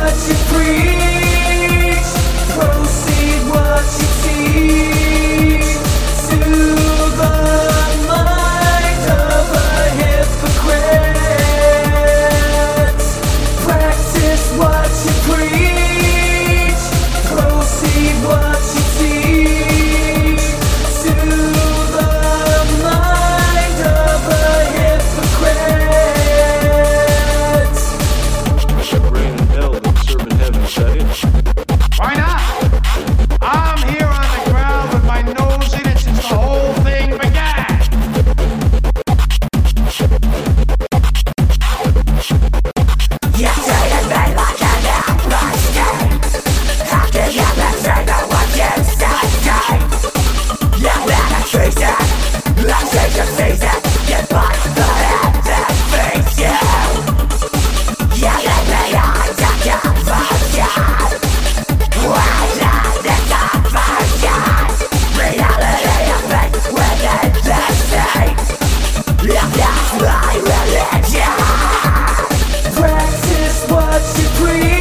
what you preach, proceed what you teach, to the mind of a hypocrite. Practice what you preach, proceed what you teach, to the mind of a hypocrite. Rain and hell that serve in heaven, is that it? Why not? I'm here on the ground with my nose in it since the whole thing began. You treated me like an imposter. How can you betray me when you say that? You ran a treason, I take a season. You bite the hand that feeds you. You let me on to conversion. Why not the conversion? Reality of it within the state. And that's my religion. Practice what you preach.